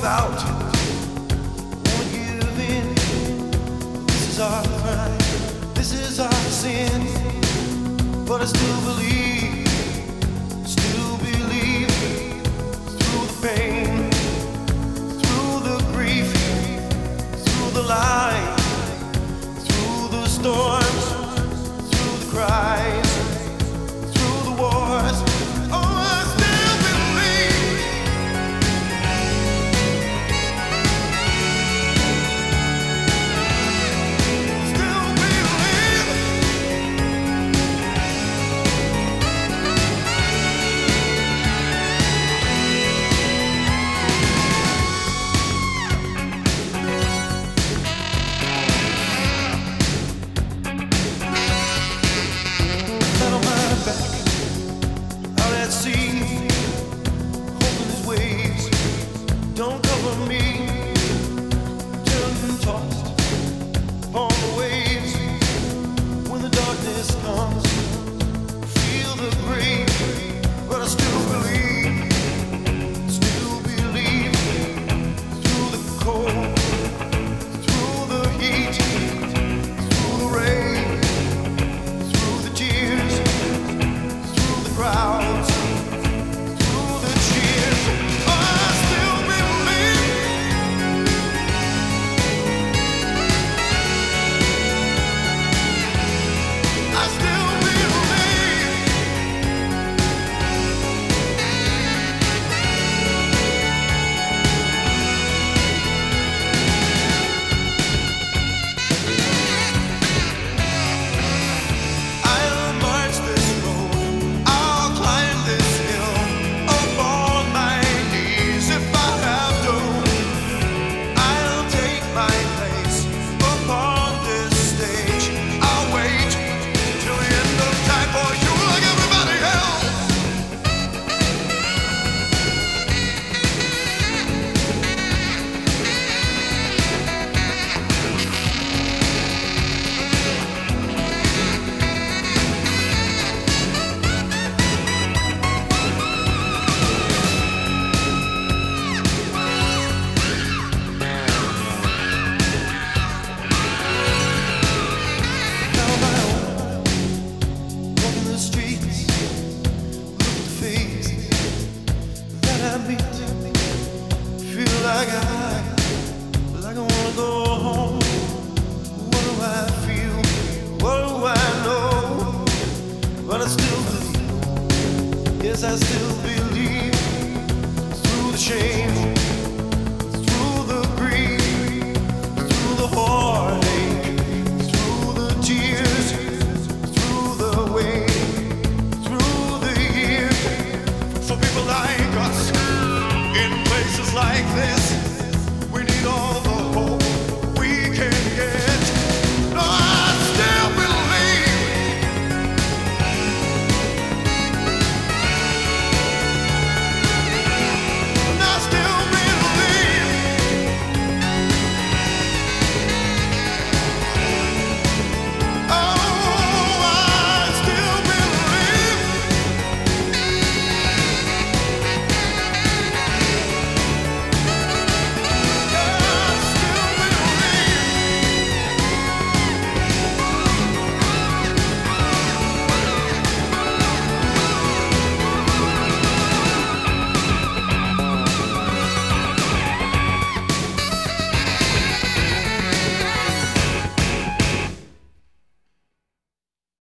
give out, won't give in. This is our crime, this is our sin. But I still believe through the pain, through the grief, through the light, through the storms, through the cries, through the wars. Oh, I still believe. Still believe. Flat on my back, out at sea, hoping these waves don't cover me. Turned and tossed upon the waves. When the darkness comes, feel the grave. But I still believe through the cold, through the heat, through the rain, through the tears, through the crowds, through the cheers. I still believe. I still believe. I'll march this road, I'll climb this hill, upon my knees if I have to. I'll take my place upon this stage. I'll wait till the end of time for you like everybody else. Now my own, walking the streets, look at the faces that I meet, feel like I wanna go home. What do I feel? What do I know? But I still believe, yes, I still believe. Through the shame, through the grief, through the heartache, through the tears, through the weight, through the years. For people like us, in places like this, we need all the hope